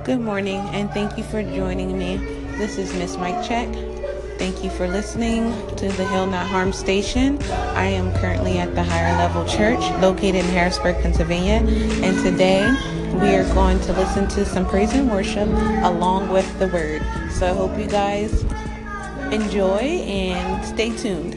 Good morning, and thank you for joining me. This is Miss Mike Check. Thank you for listening to the Heal Not Harm station. I am currently at the Higher Level Church located in Harrisburg, Pennsylvania, and today we are going to listen to some praise and worship along with the word. So I hope you guys enjoy and stay tuned.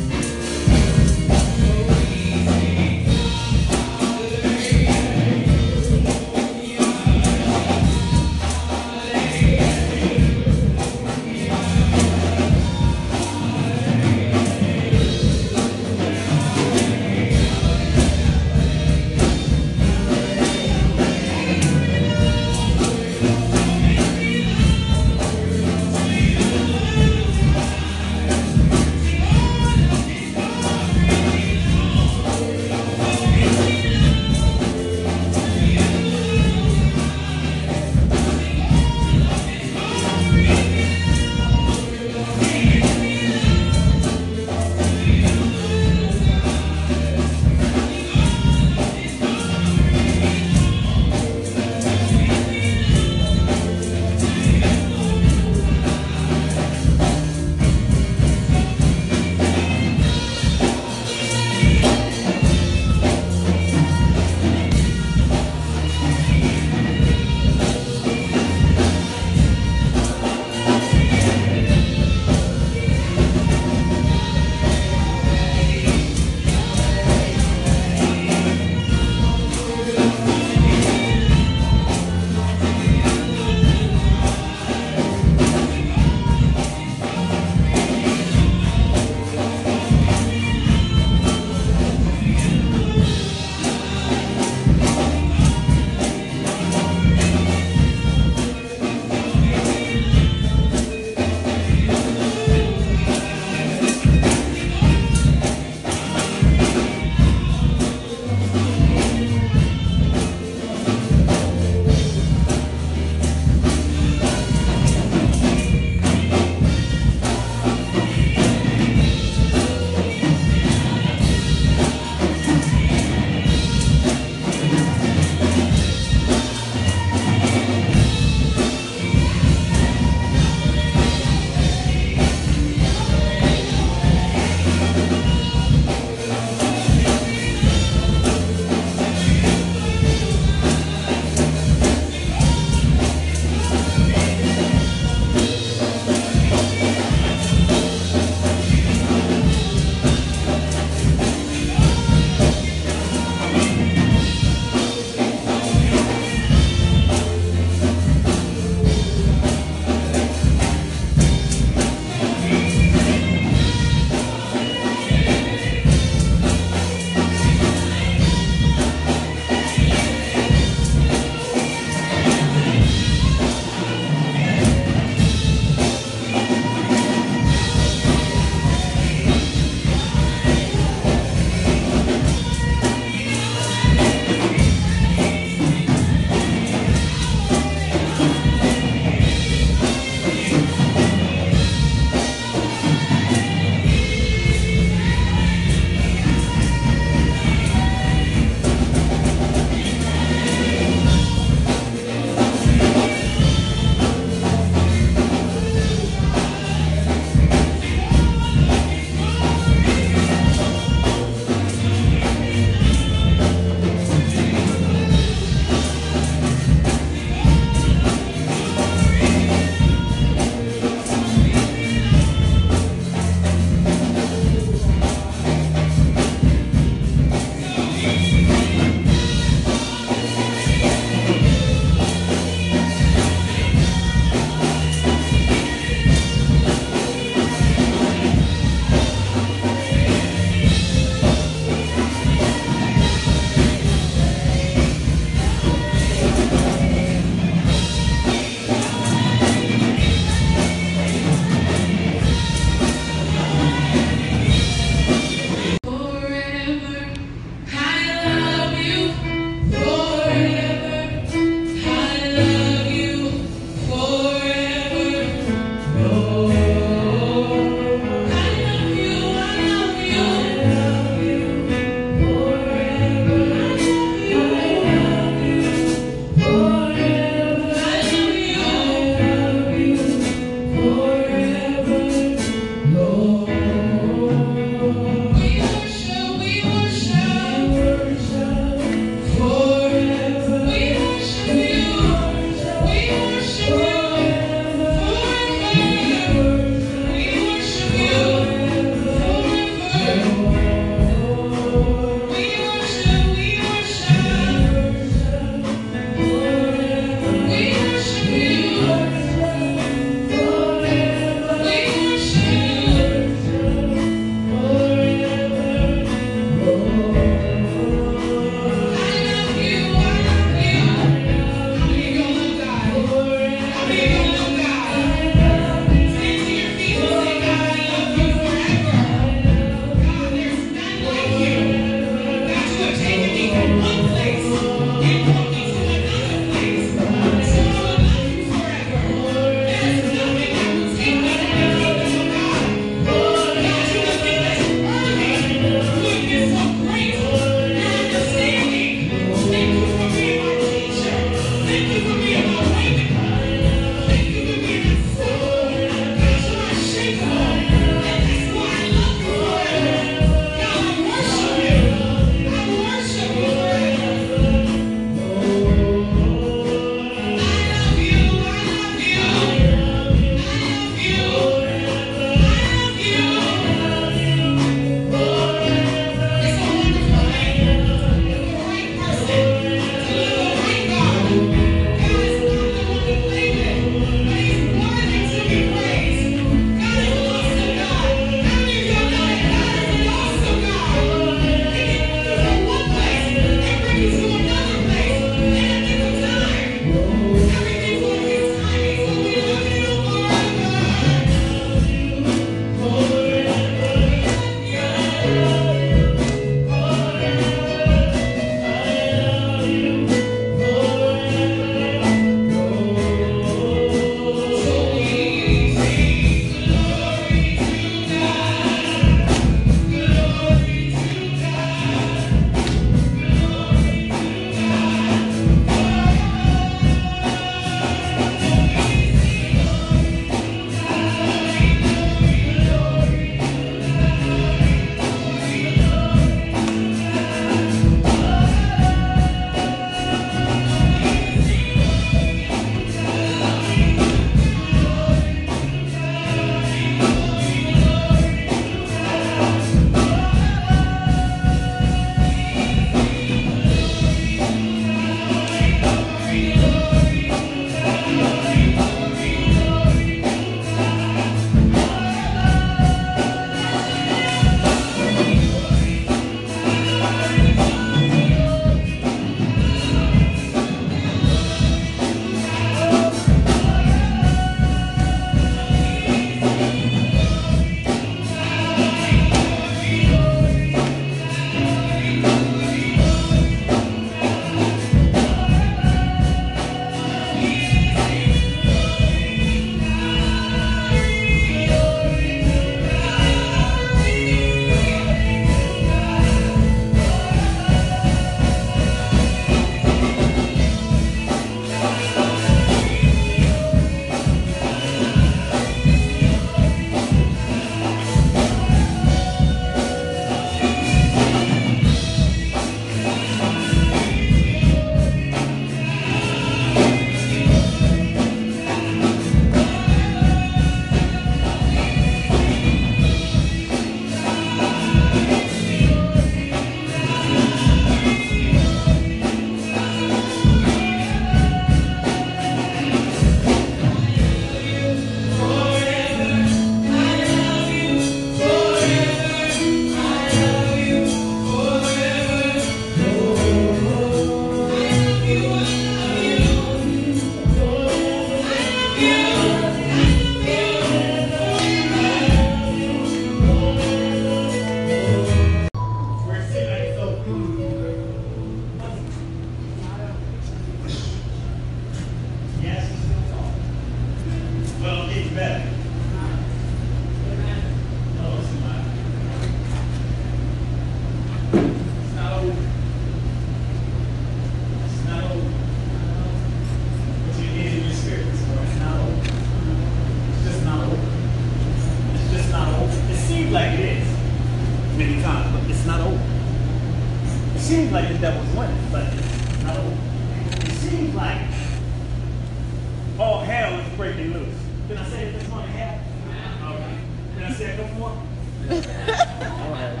breaking loose. Can I say it this one half? Okay. Can I say a couple more? Go ahead.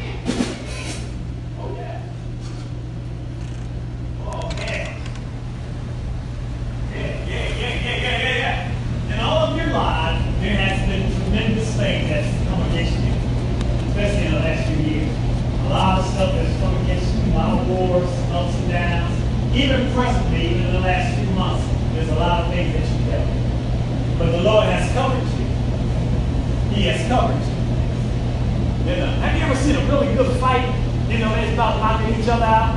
Oh, yeah. Oh, yeah. Yeah. In all of your lives, there has been tremendous things that's come against you, especially in the last few years. A lot of stuff that's come against you, a lot of wars, ups and downs. Even presently, even in the last few months, there's a lot of things that you felt. But the Lord has covered you. He has covered you. Have you ever seen a really good fight? They're about knocking each other out.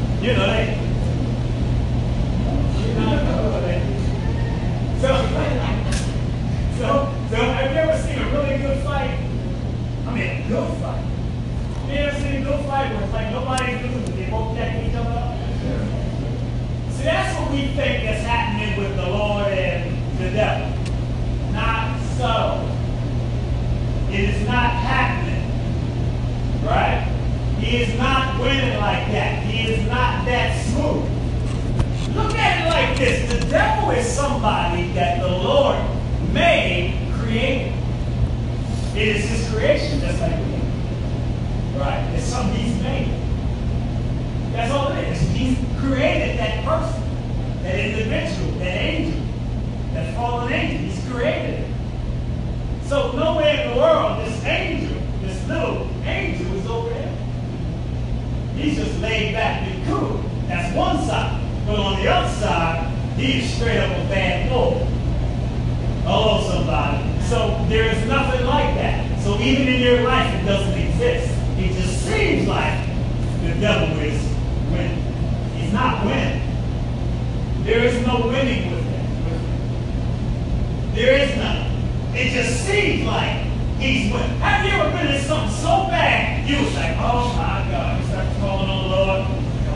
So have you ever seen a really good fight? I mean, a good fight. You ever seen a good fight where it's like nobody's losing, they both checking each other out? See, that's what we think is happening with the Lord and the devil. Not so. It is not happening. Right? He is not winning like that. He is not that smooth. Look at it like this. The devil is somebody that the Lord made, created. It is his creation, just like we. Right? It's something he's made. That's all it is. He's created that person, that individual, that angel, that fallen angel. He's created it. So nowhere in the world, this angel, this little angel is over there. He's just laid back and cool. That's one side. But on the other side, he's straight up a bad boy. Hello, somebody. So there is nothing like that. So even in your life, it doesn't exist. It just seems like the devil is winning. He's not winning. There is no winning with him. There is none. It just seems like he's winning. Have you ever been in something so bad, you was like, oh my God, you start calling on the Lord.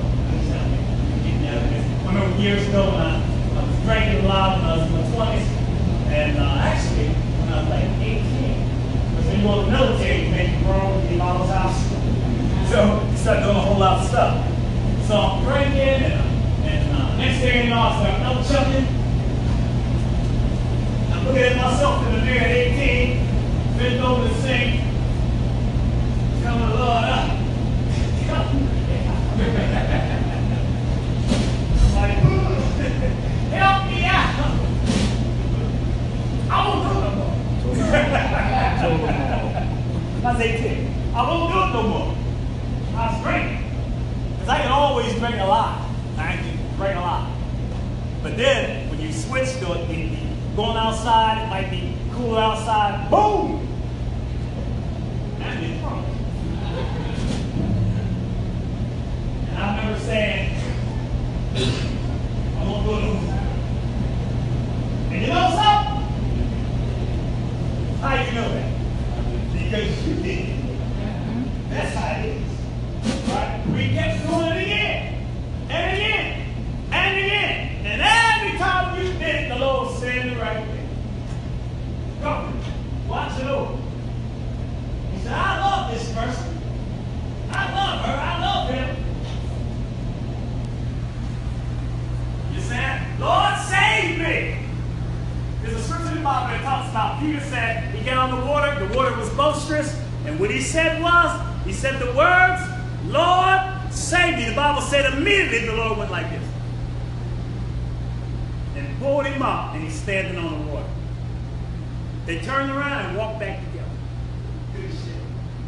I remember years ago when I was drinking a lot when I was in my 20s. And actually, when I was like 18, because when you go to the military, you make your room in your mom's house. So you start doing a whole lot of stuff. So I'm drinking, and next thing you know, I start double chucking. I'm looking at myself in the mirror at 18, bent over the sink, telling the Lord, I'm like, help me out. I won't do it no more. I was 18. I won't do it no more. I was drinking. Because I can always drink a lot. I can drink a lot. But then, when you switch to it, going outside, it might be cool outside, boom! And you're drunk. And I remember saying, I won't do it no more. And you know something? How you know that? Because you did. That's how it is. Right? We kept doing it again. And again. And again. And every time you did it, the Lord said the right thing. Go. Watch it over. He said, I love this person. I love her. I love him. You said, Lord, save me. There's a scripture in the Bible that talks about Peter said he got on the water was boisterous, and what he said the words, Lord, save me. The Bible said immediately the Lord went like this. And pulled him up, and he's standing on the water. They turned around and walked back together. Good shit.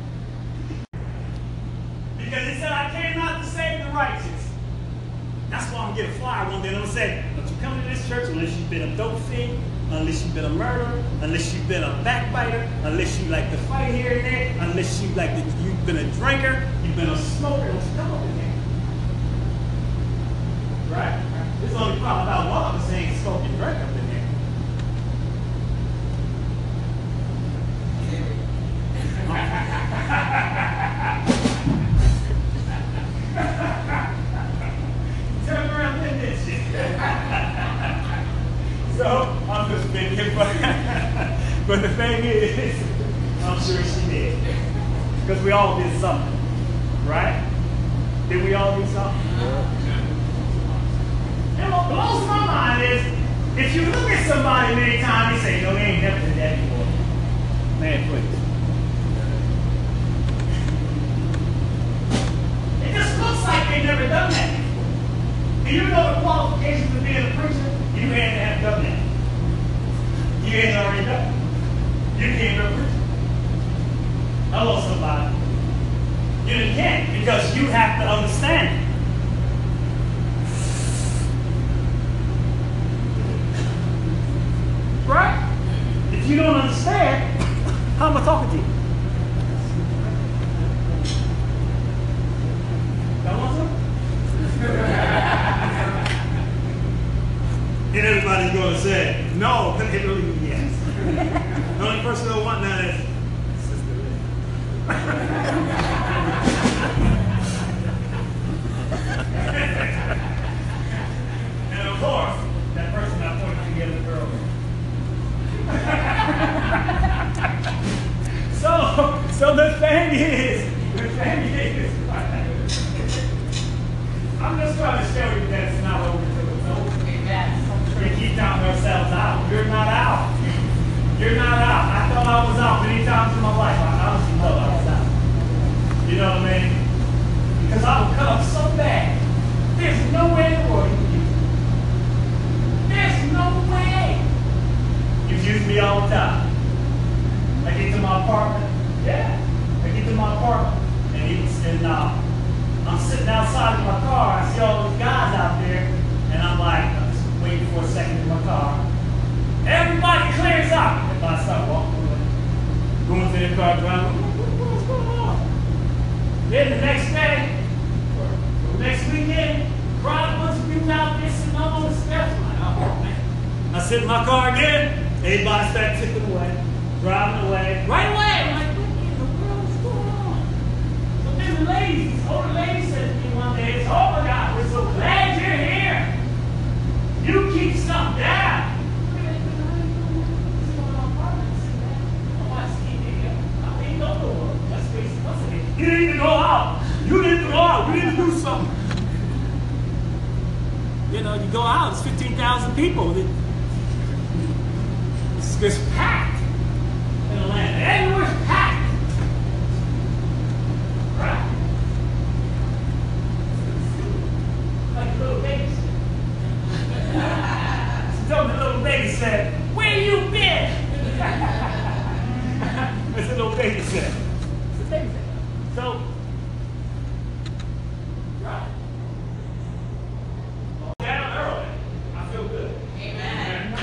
Because he said, I came not to save the righteous. That's why I'm going to get a flyer one day and I'm going to say, don't you come to this church unless you've been a dope fiend, unless you've been a murderer, unless you've been a backbiter, unless you like to fight here and there, unless you've been a drinker, you've been a smoker. Don't you come up in here. Right? There's only problem about one of us saying smoke and drink up in here. Turn around and this shit. So, I'm just thinking, but the thing is, I'm sure she did. Because we all did something. Right? Did we all do something? And what blows my mind is, If you look at somebody many times, they say, no, they ain't never did that before. Man, please. It just looks like they've never done that before. And you know the qualifications of being a preacher? You had to have done that. You ain't already done it. You can't be a preacher. Hello, somebody. You can't, because you have to understand it. Right? If you don't understand, how am I talking to you? Y'all want some? And everybody's going to say, no, but they really mean yes. The only person that want that is Sister Lynn. And of course, that person that pointed to the other girl. So the thing is, I'm just trying to show you that it's not over until it's over. We keep counting ourselves out. You're not out. You're not out. I thought I was out many times in my life. I honestly thought I was out. You know what I mean? Because I would cut up so bad. There's no way in the world you can use me. There's no way. You've used me all the time. I get to my apartment. Yeah. I get to my apartment. And I'm sitting outside of my car. I see all those guys out there. And I'm like, I'm just waiting for a second in my car. Everybody clears out. And I start walking away. Going to the car, driving. What's going on? Then the next day, or next weekend, brought a bunch of people out there sitting on the steps. I'm like, oh man. I sit in my car again. Everybody starts ticking away, driving away. Right away. I'm like, what in the world is going on? So then the older lady said to me one day, oh my God, we're so glad you're here. You keep stuff down. You need to go out. You need to go out. You need to do something. You know, you go out, it's 15,000 people. It's packed in Atlanta. Everywhere's packed. Right? Like a little baby said. She told me the little baby said, where you been? That's a little baby said. It's a baby said. So, right. Down early. I feel good. Amen.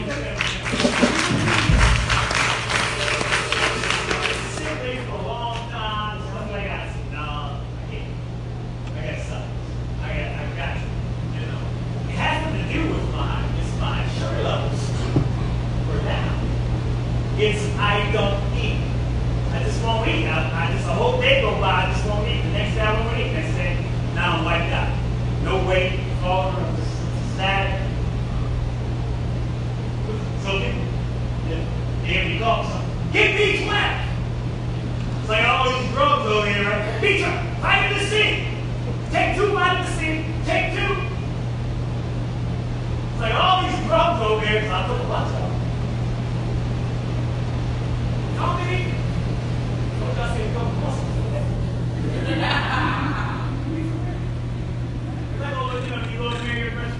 Sitting for a long time. Something I got. No, I can't. I got something. I got you. You know, it has nothing to do with my sugar levels were down. It's I don't eat. I just won't eat. I just a whole day go by, I just won't eat. The next day I won't eat. Next day, now I'm wiped out. No weight, falling, I'm just sad. So here we go. So, get B12. It's like all these drugs over here, right? B12, vitamin C. Take 2 vitamin C. Take 2. It's like all these drugs over here, because I took a bunch of them. How many? I said, go muscle. Is that going to look at you go in there, your pressure?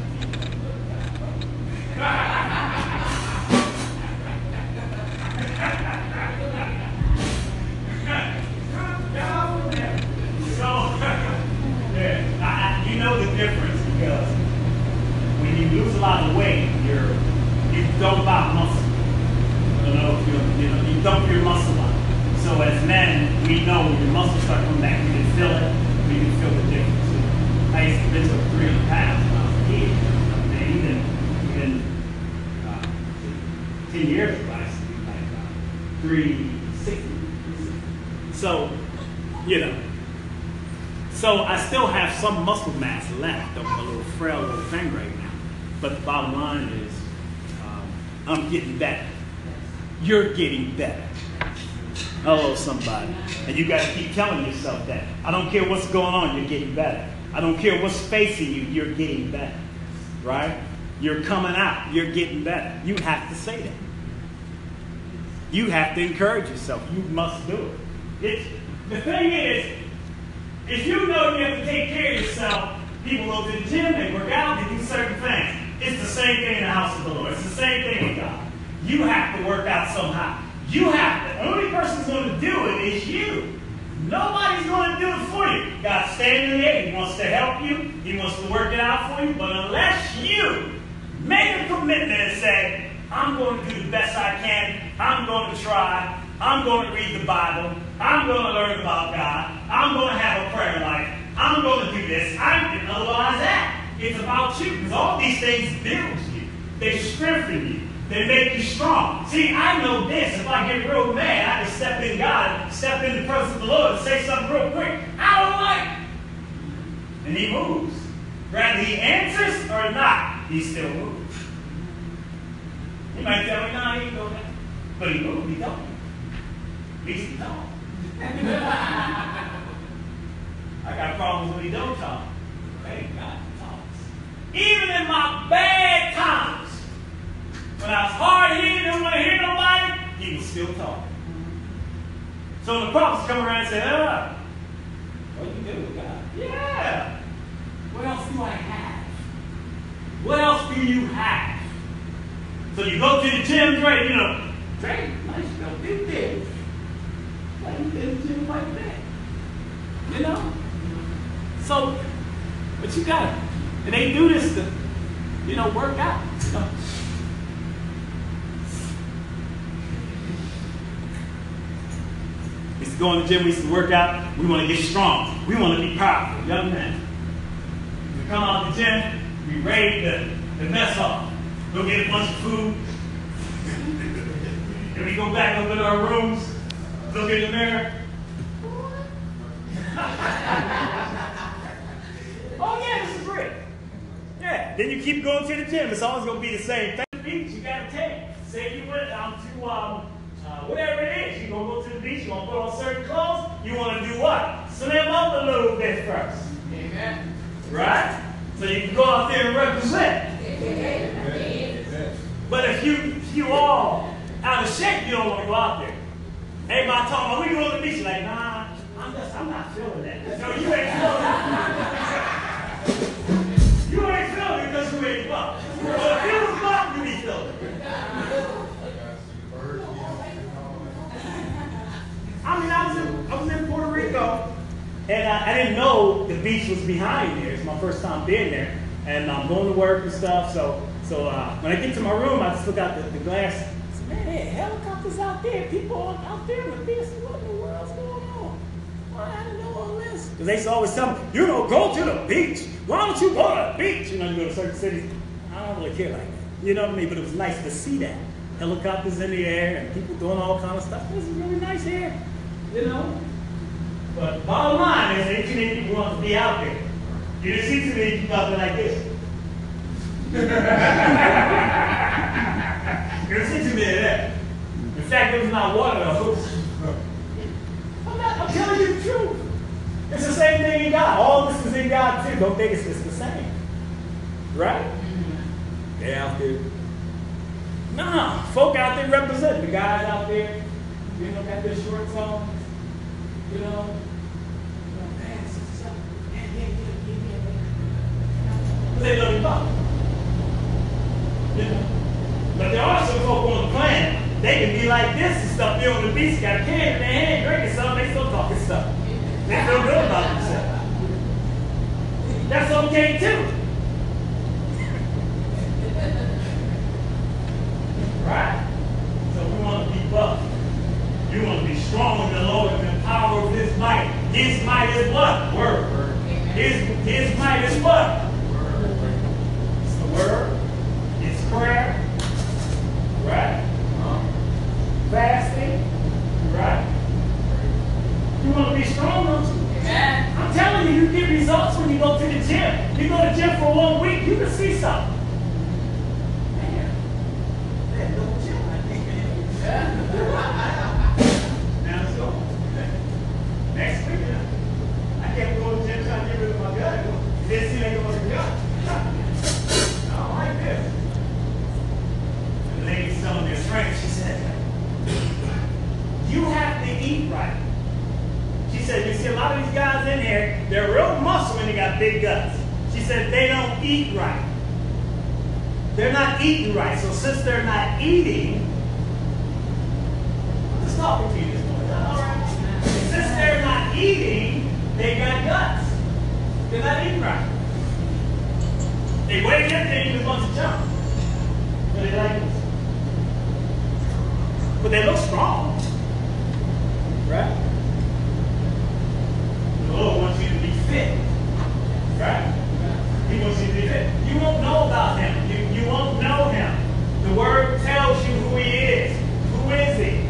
So, you know the difference because when you lose a lot of weight, you dump out muscle. I don't know if you dump your muscle out. So as men, we know when your muscles start coming back, we can feel it. We can feel the difference. I used to bench up 300 pounds when I was a kid. Even 10 years ago, I used to be like 360. So, you know. So I still have some muscle mass left. I'm a little frail little thing right now. But the bottom line is, I'm getting better. You're getting better. Hello, somebody. And you got to keep telling yourself that. I don't care what's going on, you're getting better. I don't care what's facing you, you're getting better. Right? You're coming out. You're getting better. You have to say that. You have to encourage yourself. You must do it. The thing is, if you know you have to take care of yourself, people go to the gym, they work out, they do certain things. It's the same thing in the house of the Lord. It's the same thing with God. You have to work out somehow. You have to. The only person who's going to do it is you. Nobody's going to do it for you. God's standing there. He wants to help you. He wants to work it out for you. But unless you make a commitment and say, I'm going to do the best I can. I'm going to try. I'm going to read the Bible. I'm going to learn about God. I'm going to have a prayer life. I'm going to do this. Otherwise that. It's about you. Because all these things build you. They strengthen you. They make you strong. See, I know this. If I get real mad, I can step in God, step in the presence of the Lord and say something real quick. I don't like it. And he moves. Whether he answers or not, he still moves. He might tell me, no, he ain't doing that. But he moved, he don't. At least he don't. I got problems when he don't talk. Thank God he talks. Even in my bad times, when I was hard-headed, didn't want to hear nobody, he was still talking. So when the prophets come around and say, what do you do with God? Yeah. What else do I have? What else do you have? So you go to the gym, Dre, Dre, nice to go do this. Why you in the gym like that? So, but you got it. And they do this to, work out. We used to go in the gym, we used to work out. We want to get strong. We want to be powerful, young men. We come out the gym, we raid the mess hall. Go get a bunch of food. And we go back up in our rooms, look in the mirror. Oh yeah, this is great. Yeah, then you keep going to the gym. It's always going to be the same thing. The beach, you got to take. Say you went out to whatever it is. You're going to go to the beach. You're going to put on certain clothes. You want to do what? Slim up a little bit first. Amen. Right? So you can go out there and represent. Amen. But if you all out of shape, you don't want to go out there. Everybody talking about, we go to the beach. You're like, nah, I'm not feeling that. No, you ain't feeling it. You ain't feeling it because you ain't buff. But if you was buff, you be feeling it. I was in Puerto Rico, and I didn't know the beach was behind there. It's my first time being there, and I'm going to work and stuff. So when I get to my room, I just look out the glass. I said, man, there are helicopters out there. People out there on the beach. What in the world's going on? I didn't know all this. Because they used to always tell me, go to the beach. Why don't you go to the beach? You go to certain cities. I don't really care like that. You know what I mean? But it was nice to see that. Helicopters in the air and people doing all kind of stuff. This is really nice here. But bottom line is, ain't too many people want to be out there. You didn't see too many people out there like this. You didn't see too many of that. In fact, there was not one of those. I'm telling you the truth. It's the same thing in God. All this is in God too. Don't think it's the same. Right? They're out there. Nah, folk out there represent. The guys out there, got their shorts on. They love you back. But there are some folk on the planet, they can be like this and stuff. They're on the beach, got a can in their hand, drinking something, they still talking stuff. They feel good about themselves. That's okay too. Right? So we want to be buff. You want to be strong in the Lord and the power of His might. His might is what? Word. His might is what? It's the word. It's prayer. Right? Fasting. Right? You want to be strong, don't you? Amen. I'm telling you, you get results when you go to the gym. You go to the gym for 1 week, you can see something. Man, there's no gym like that. Now let's go. Next week, I can't go to the gym trying to get rid of my gut. This thing ain't going to gut. I don't like this. got big guts. She said they don't eat right. They're not eating right. So since they're not eating, I'm just talking to you this morning. All right. Since they're not eating, they got guts. They're not eating right. They weigh everything just wants to jump. But they like this. But they look strong. Right? The Lord wants you to be fit. Right? He wants you to be fit. You won't know about him. You won't know him. The word tells you who he is. Who is he?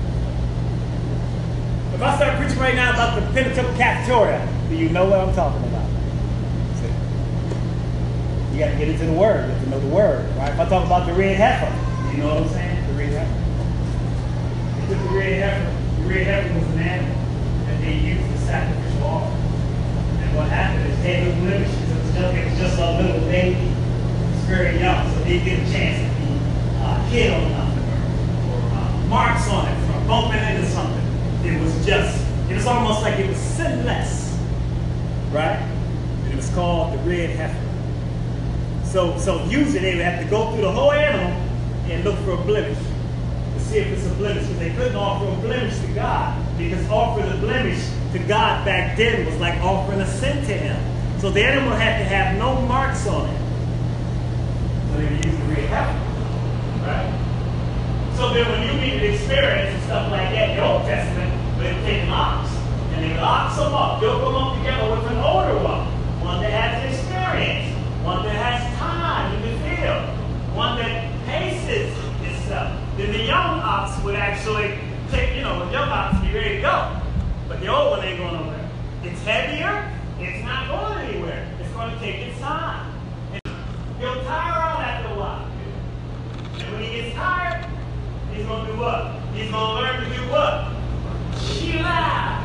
If I start preaching right now about the Pentateuch Cafeteria, do you know what I'm talking about? See? You got to get into the word. You have to know the word. Right? If I talk about the red heifer, you know what I'm saying? The red heifer. They took the red heifer. The red heifer was an animal that they used to sacrificial offering. And what happened is they had no blemishes. It was just a little baby. It was very young, so they didn't get a chance to be hit on nothing or marks on it from bumping into something. It was almost like it was sinless, right? And it was called the red heifer. So usually they would have to go through the whole animal and look for a blemish to see if it's a blemish, because they couldn't offer a blemish to God, because offering a blemish to God back then was like offering a sin to him. So the animal had to have no marks on it. So they would use the red heifer, right? So then when you needed experience and stuff like that in the Old Testament, they would take an ox, and they would ox them up, build them up together with an older one that has experience, one that has time in the field, one that paces itself. Then the young ox would actually take, the young ox be ready to go. But the old one ain't going nowhere. It's heavier. It's not going anywhere. It's going to take its time. He'll tire out after a while. And when he gets tired, he's going to do what? He's going to learn to do what? Chill out.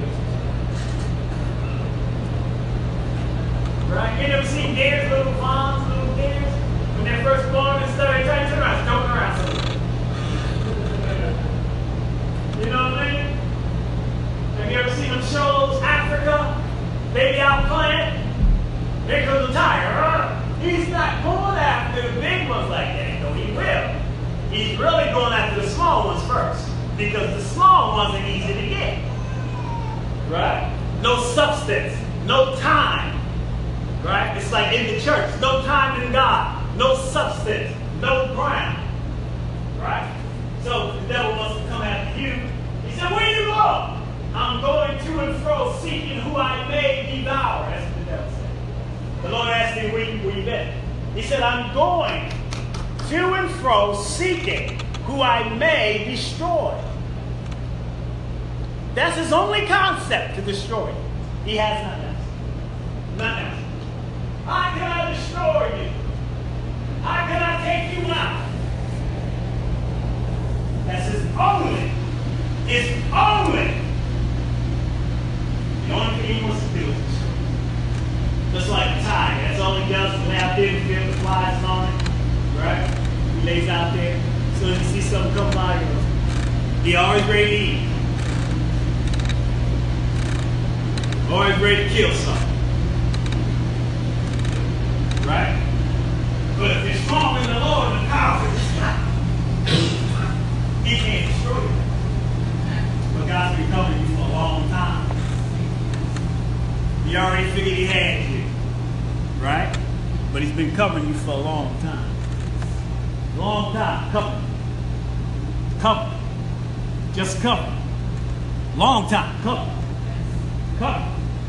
Right? You never seen deers, little fawns, little deers? When they're first born and stuff, they turn around, joking around something. You know what I mean? Have you ever seen them shows, Africa? Baby out playing, there goes the tiger. He's not going after the big ones like that, though he will. He's really going after the small ones first, because the small ones are easy to get. Right? No substance, no time. Right? It's like in the church, no time in God, no substance, no ground. Right? So the devil wants to come after you. He said, where you go? I'm going to and fro, seeking who I may devour. That's what the devil said. The Lord asked me, where you been? He said, I'm going to and fro, seeking who I may destroy. That's his only concept, to destroy you. He has nothing else. Nothing else. How can I destroy you? How can I take you out? That's his only. His only. The only thing he wants to do is destroy. Just like a tiger. That's all he does is lay out there and feel the flies on it. Right? He lays out there. So if you see something come by, he always ready to eat. Always ready to kill something. Right? But if you're strong in the Lord and the power of his life, he can't destroy you. But God's been covering you for a long time. He already figured he had you. Right? But he's been covering you for a long time. Long time. Cover. Cover. Just cover. Long time. Cover. Cover.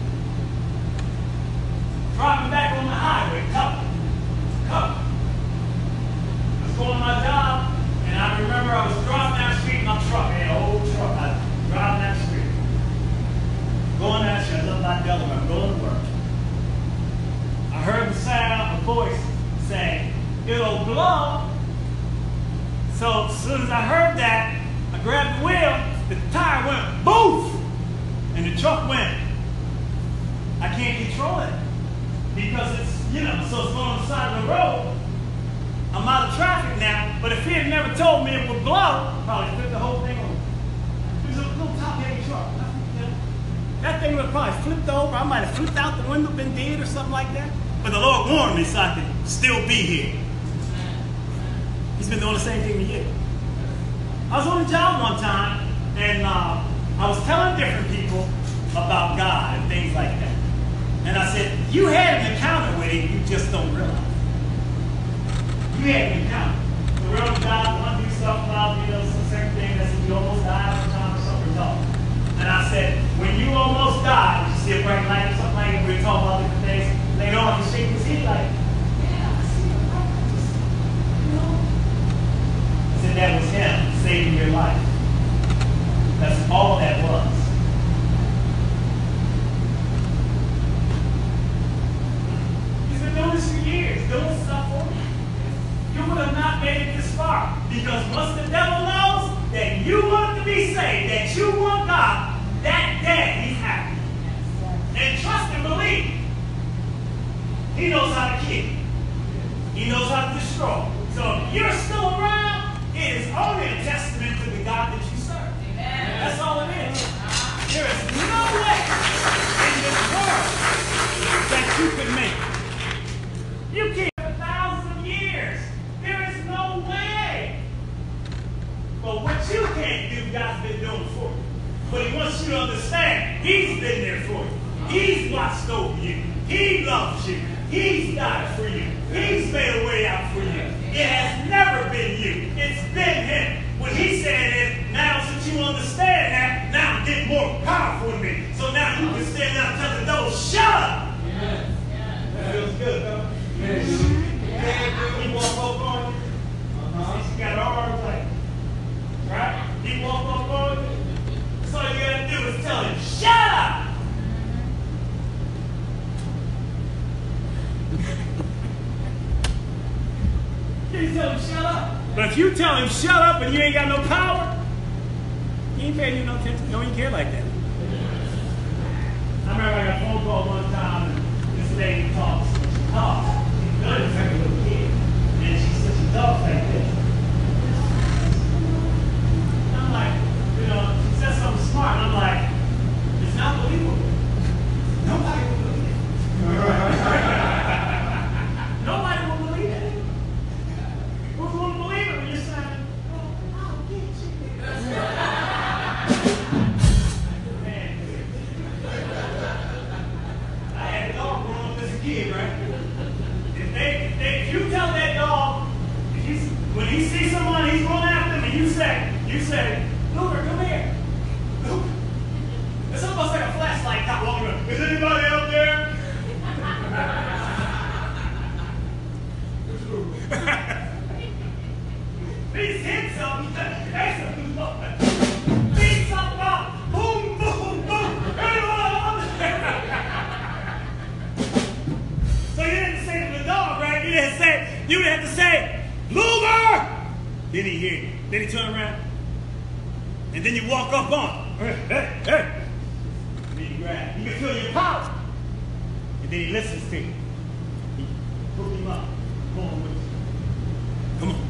Driving back on the highway. Cover. Cover. I was going to my job, and I remember I was driving down the street in my truck. I had an old truck. I was driving down the street. Going down the street. I live by Delaware. I'm going to work. I heard the sound, a voice saying, it'll blow. So as soon as I heard that, I grabbed the wheel, the tire went boof, and the truck went. I can't control it because it's, so it's going on the side of the road. I'm out of traffic now, but if he had never told me it would blow, I'd probably flip the whole thing over. It was a little top-heavy truck. That thing would have probably flipped over. I might have flipped out the window, been dead or something like that. But the Lord warned me so I could still be here. He's been doing the same thing to you. I was on a job one time, and I was telling different people about God and things like that. And I said, you had an encounter with him, you just don't realize. You had an encounter. So we're on the job, one dude talking about, some certain thing that said you almost died every time or something we're talking. And I said, when you almost died, you see a bright light or something like that, we were talking about different things. Later on, he shaking his head like, yeah, I see a light. I said, that was him saving your life. That's all that was. He's been doing this for years, doing stuff for me. You would have not made it this far. Because once the devil knows that you want to be saved, that you want God, that day he's happy. And trust and believe. He knows how to kill. He knows how to destroy. So if you're still around, it is only a testament to the God that you serve. Amen. That's all it is. There is no way in this world that you can make it. You can't. Thousands of years. There is no way. But what you can't do, God's been doing for you. But he wants you to understand, he's been there for you. He's watched over you. He loves you. He's died for you. He's made a way out for you. It has never been you. It's been him. What he's saying is, now since you understand that, now I'm getting more powerful in me. So now you can stand there and tell the devil, shut up. Yes. That feels good, though. Yes. He walk up on you. She got her arms like, right? He walk up on you. So all you gotta do is tell him, shut up. You tell him shut up. But if you tell him shut up and you ain't got no power, he ain't paying you no attention. He don't even care like that. I remember I got a phone call one time and this lady talks. She talks. She's good as like a little kid. And she says she talks like this. And I'm like, she says something smart. And I'm like, it's not believable. Nobody will believe it. Nobody will believe it. Who won't believe it when you're saying, I'll get you. Man, I had a dog growing up as a kid, right? If you tell that dog, when he sees someone, he's going after him, and you say, Luger, come here. Luger. It's almost like a flashlight cop walking around. Is anybody out there? These hits up, beats up, boom, boom, boom. So you didn't say to the dog, right? You didn't have to say, Luger! Then he hear you. Then he turn around. And then you walk up on him. Hey. And then you grab. You can feel your power. And then he listens to you. He hook him up. Come on with you. Come on.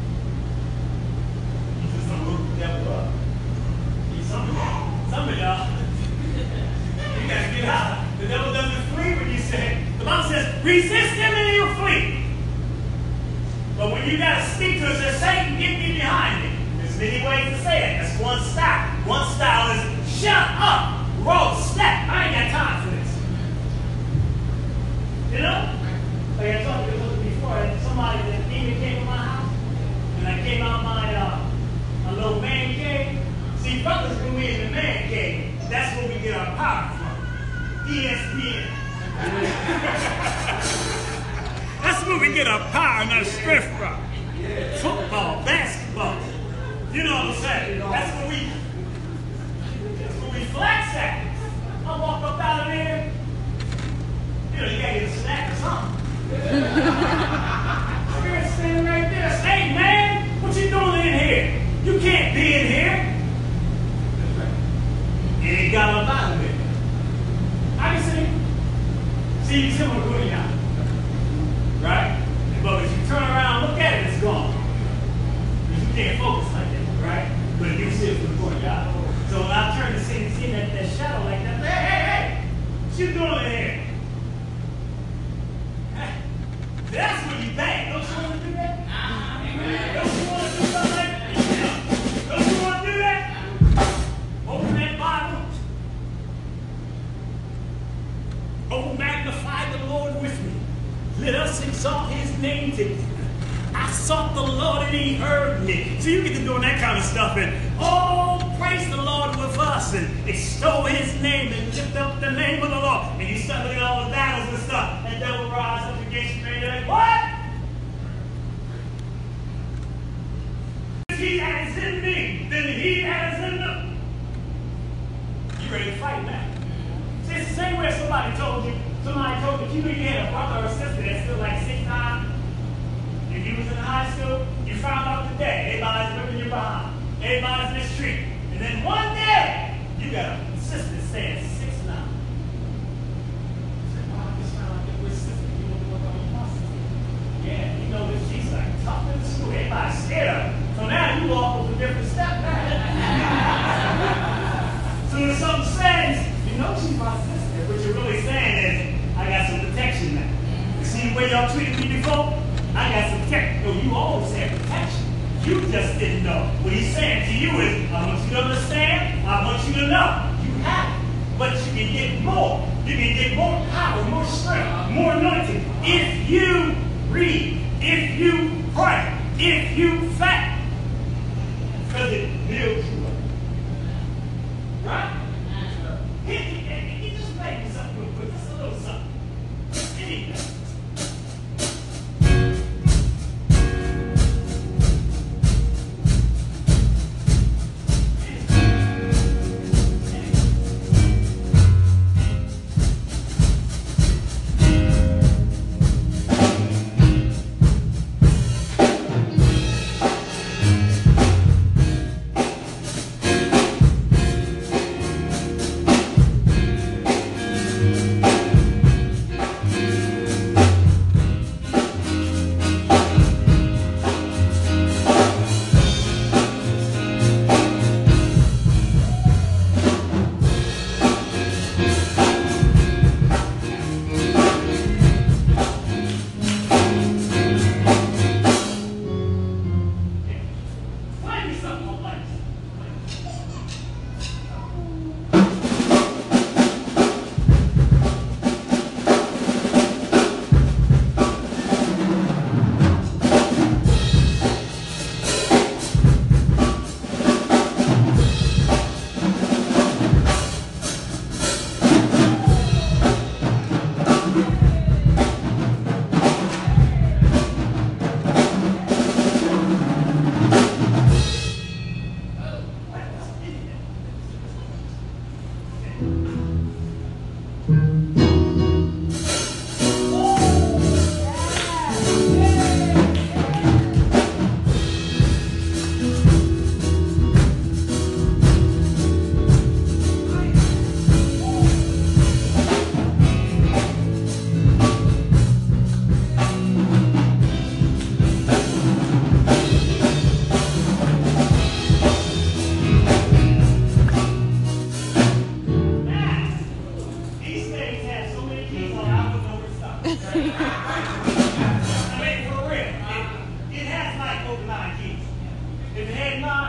He just don't hook the devil up. Some of y'all, you gotta get out. The devil doesn't flee when you say, the Bible says, resist him and he'll flee. But when you gotta speak to us, say, Satan, get me behind me. There's many ways to say it. That's one style. One style is, shut up, roll, snap. I ain't got time for this. You know? Like I told you before, somebody that even came to my house, and I came out my little man cave. See, brothers, when we in the man cave, that's where we get our power from. ESPN. That's where we get our power and our strength from. Football, basketball. You know what I'm saying? That's where we flex at. I walk up out of there. You gotta get a snack or something. Spirit standing right there. Hey man, what you doing in here? You can't be in here. And he got up out of it. I can see you similar to now. Right? But if you turn around Lord and he heard me. So you get to doing that kind of stuff and, oh, praise the Lord with us and extol his name and lift up the name of the Lord. And you start looking at all the battles and stuff and devil rise up against you and you're like, what? He that is in me, then he that is in them. You ready to fight now? See, it's the same way somebody told you that you knew you had a brother or sister that's still like 6'9", and you was in high school, you found out today, everybody's ripping you behind. Everybody's in the street. And then one day, you got a sister saying 6'9". I said, wow, I just found out that we're sisters. You don't know what I'm talking. Yeah, you know that she's like tough in the school. Everybody's scared of her. So now you walk with a different step now. So if something says, you know she's my sister. What you're really saying is, I got some protection now. You see the way y'all treated me before? I got some protection. No, you always had protection. You just didn't know. What he's saying to you is, I want you to understand, I want you to know. You have it. But you can get more. You can get more power, more strength, more anointing. If you read, if you pray, if you fast. Because it builds you up. Right? He just made me something real quick. Just a little something. Anything. I mean, for real. It has like over 9 keys. If it had 9,